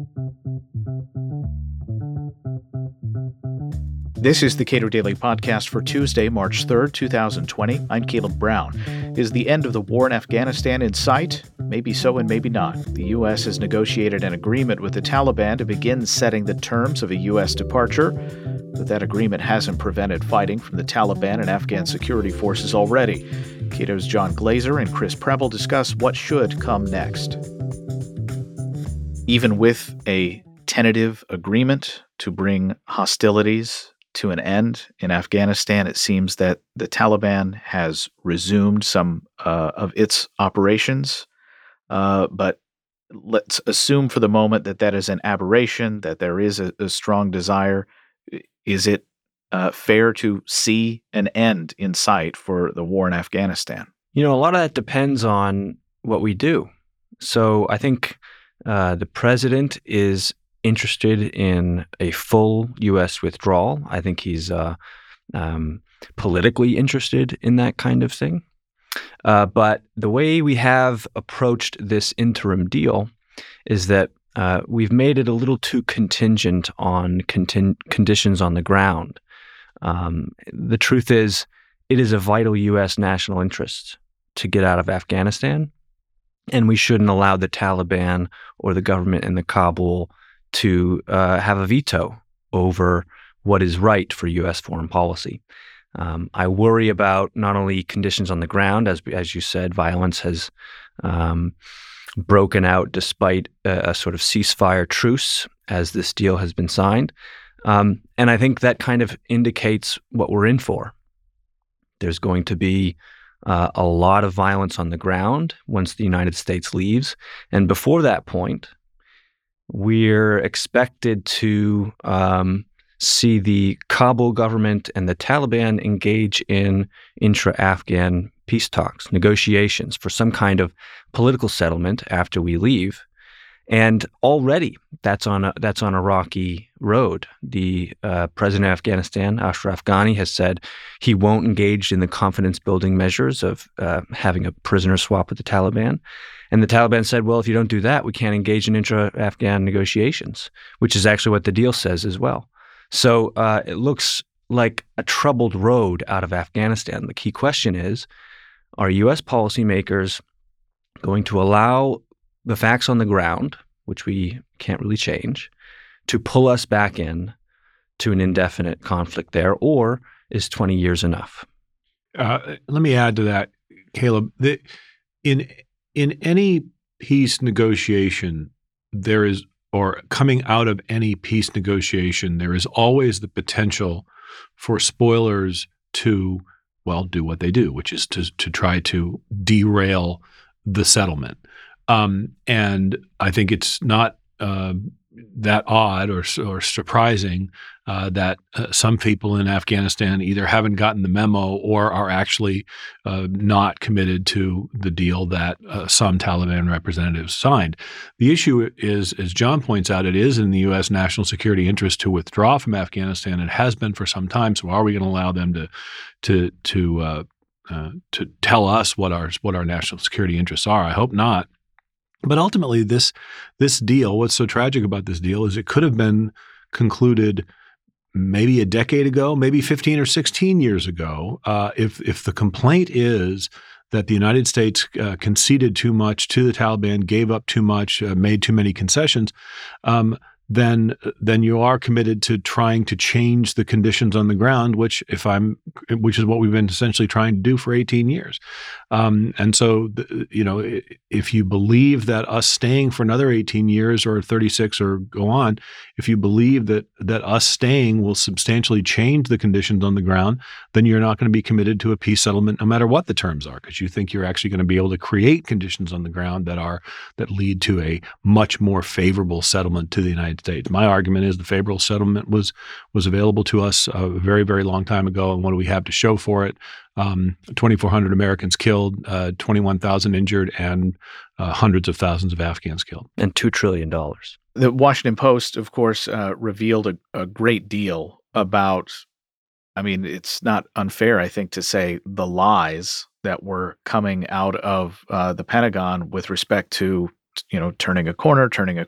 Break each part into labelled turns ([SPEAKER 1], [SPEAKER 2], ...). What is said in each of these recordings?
[SPEAKER 1] This is the Cato Daily Podcast for Tuesday, March 3rd, 2020. I'm Caleb Brown. Is the end of the war in Afghanistan in sight? Maybe so and maybe not. The U.S. has negotiated an agreement with the Taliban to begin setting the terms of a U.S. departure, but that agreement hasn't prevented fighting from the Taliban and Afghan security forces already. Cato's John Glazer and Chris Preble discuss what should come next. Even with a tentative agreement to bring hostilities to an end in Afghanistan, it seems that the Taliban has resumed some of its operations. But let's assume for the moment that that is an aberration, that there is a strong desire. Is it fair to see an end in sight for the war in Afghanistan?
[SPEAKER 2] A lot of that depends on what we do. So I think the president is interested in a full U.S. withdrawal. I think he's politically interested in that kind of thing. But the way we have approached this interim deal is that we've made it a little too contingent on conditions on the ground. The truth is, it is a vital U.S. national interest to get out of Afghanistan, and we shouldn't allow the Taliban or the government in Kabul to have a veto over what is right for U.S. foreign policy. I worry about not only conditions on the ground, as you said, violence has broken out despite a sort of ceasefire truce as this deal has been signed. And I think that kind of indicates what we're in for. There's going to be a lot of violence on the ground once the United States leaves. And before that point, we're expected to see the Kabul government and the Taliban engage in intra-Afghan peace talks, negotiations for some kind of political settlement after we leave. And already that's on a rocky road. The president of Afghanistan, Ashraf Ghani, has said he won't engage in the confidence-building measures of having a prisoner swap with the Taliban. And the Taliban said, well, if you don't do that, we can't engage in intra-Afghan negotiations, which is actually what the deal says as well. So it looks like a troubled road out of Afghanistan. The key question is, are U.S. policymakers going to allow the facts on the ground, which we can't really change, to pull us back in to an indefinite conflict there, or is 20 years enough?
[SPEAKER 3] Let me add to that, Caleb. In any peace negotiation, there is, or coming out of any peace negotiation, there is always the potential for spoilers to, well, do what they do, which is to try to derail the settlement. And I think it's not that odd or surprising that some people in Afghanistan either haven't gotten the memo or are actually not committed to the deal that some Taliban representatives signed. The issue is, as John points out, it is in the U.S. national security interest to withdraw from Afghanistan. It has been for some time. So, are we going to allow them to tell us what our national security interests are? I hope not. But ultimately, this deal, what's so tragic about this deal is it could have been concluded maybe a decade ago, maybe 15 or 16 years ago. If the complaint is that the United States conceded too much to the Taliban, gave up too much, made too many concessions, then you are committed to trying to change the conditions on the ground, which is what we've been essentially trying to do for 18 years. And so, if you believe that us staying for another 18 years or 36 or go on, if you believe that us staying will substantially change the conditions on the ground, then you're not going to be committed to a peace settlement no matter what the terms are, because you think you're actually going to be able to create conditions on the ground that lead to a much more favorable settlement to the United States. My argument is the favorable settlement was available to us a very, very long time ago, and what do we have to show for it? 2,400 Americans killed, 21,000 injured, and hundreds of thousands of Afghans killed.
[SPEAKER 2] And $2 trillion.
[SPEAKER 1] The Washington Post, of course, revealed a great deal about, it's not unfair, I think, to say the lies that were coming out of the Pentagon with respect to turning a corner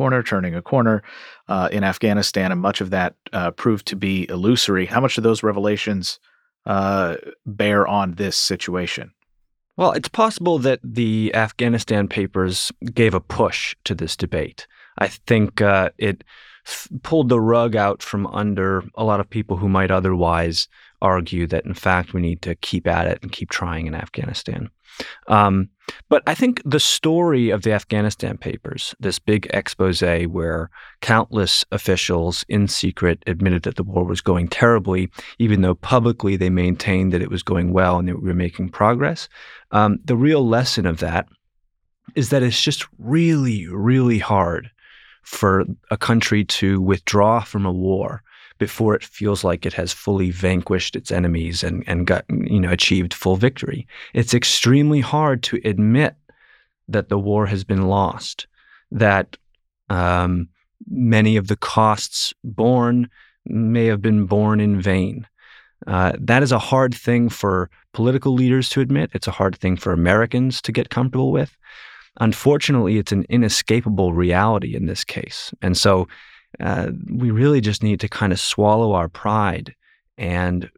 [SPEAKER 1] in Afghanistan, and much of that proved to be illusory. How much of those revelations bear on this situation?
[SPEAKER 2] Well, it's possible that the Afghanistan papers gave a push to this debate. I think it pulled the rug out from under a lot of people who might otherwise argue that, in fact, we need to keep at it and keep trying in Afghanistan. But I think the story of the Afghanistan papers, this big expose where countless officials in secret admitted that the war was going terribly, even though publicly they maintained that it was going well and that we were making progress. The real lesson of that is that it's just really, really hard for a country to withdraw from a war before it feels like it has fully vanquished its enemies and got, achieved full victory. It's extremely hard to admit that the war has been lost, that many of the costs borne may have been borne in vain. That is a hard thing for political leaders to admit. It's a hard thing for Americans to get comfortable with. Unfortunately, it's an inescapable reality in this case. And so we really just need to kind of swallow our pride and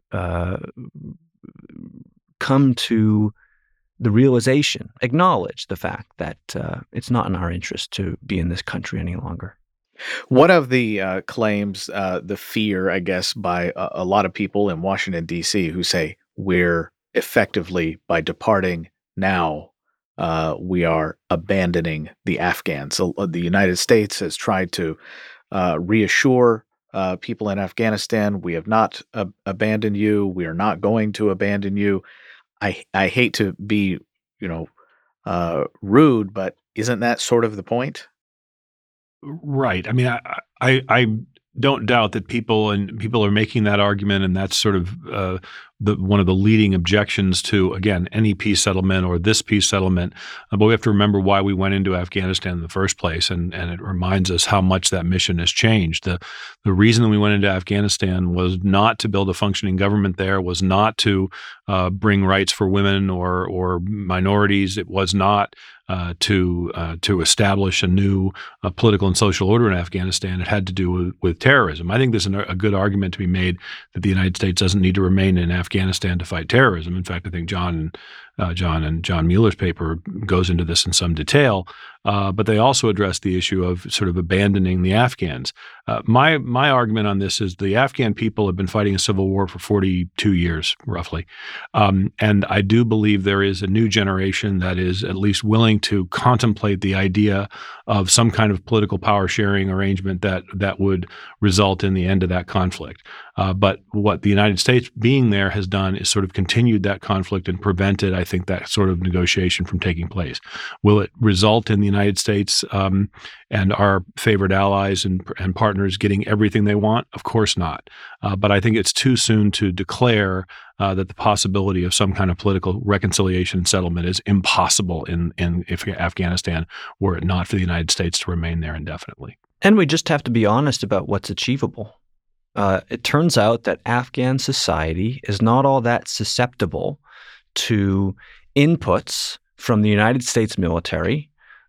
[SPEAKER 2] come to the realization, acknowledge the fact that it's not in our interest to be in this country any longer.
[SPEAKER 1] One of the claims, the fear, I guess, by a lot of people in Washington, D.C., who say we're effectively, by departing now, we are abandoning the Afghans. So the United States has tried to reassure people in Afghanistan, we have not abandoned you. We are not going to abandon you. I hate to be, rude, but isn't that sort of the point?
[SPEAKER 3] Right. I mean, I don't doubt that people are making that argument, and that's sort of one of the leading objections to, again, any peace settlement or this peace settlement. But we have to remember why we went into Afghanistan in the first place, and it reminds us how much that mission has changed. The reason that we went into Afghanistan was not to build a functioning government there, was not to bring rights for women or minorities. It was not to establish a new political and social order in Afghanistan. It had to do with terrorism. I think there's a good argument to be made that the United States doesn't need to remain in Afghanistan to fight terrorism. In fact, I think John Mueller's paper goes into this in some detail, but they also address the issue of sort of abandoning the Afghans. My argument on this is the Afghan people have been fighting a civil war for 42 years, roughly. And I do believe there is a new generation that is at least willing to contemplate the idea of some kind of political power sharing arrangement that would result in the end of that conflict. But what the United States being there has done is sort of continued that conflict and prevented, I think, that sort of negotiation from taking place. Will it result in the United States and our favored allies and partners getting everything they want? Of course not. But I think it's too soon to declare that the possibility of some kind of political reconciliation and settlement is impossible in Afghanistan, were it not for the United States to remain there indefinitely.
[SPEAKER 2] And we just have to be honest about what's achievable. It turns out that Afghan society is not all that susceptible to inputs from the United States military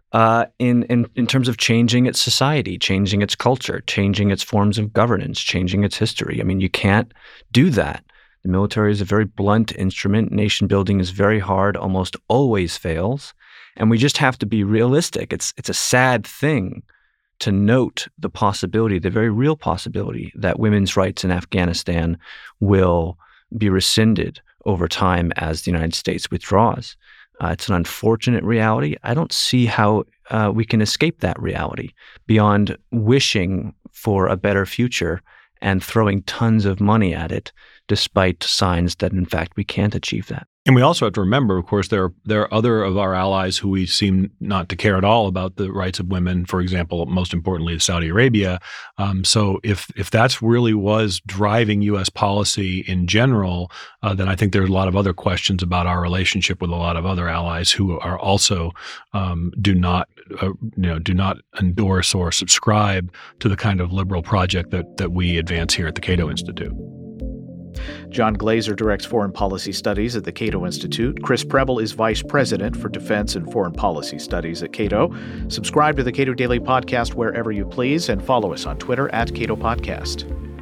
[SPEAKER 2] in terms of changing its society, changing its culture, changing its forms of governance, changing its history. I mean, you can't do that. The military is a very blunt instrument. Nation building is very hard, almost always fails. And we just have to be realistic. It's a sad thing to note the possibility, the very real possibility, that women's rights in Afghanistan will be rescinded over time as the United States withdraws. It's an unfortunate reality. I don't see how we can escape that reality beyond wishing for a better future and throwing tons of money at it, despite signs that, in fact, we can't achieve that.
[SPEAKER 3] And we also have to remember, of course, there are other of our allies who we seem not to care at all about the rights of women. For example, most importantly, Saudi Arabia. So if that's really was driving U.S. policy in general, then I think there's a lot of other questions about our relationship with a lot of other allies who are also do not endorse or subscribe to the kind of liberal project that we advance here at the Cato Institute.
[SPEAKER 1] John Glazer directs foreign policy studies at the Cato Institute. Chris Preble is vice president for defense and foreign policy studies at Cato. Subscribe to the Cato Daily Podcast wherever you please and follow us on Twitter @Cato Podcast.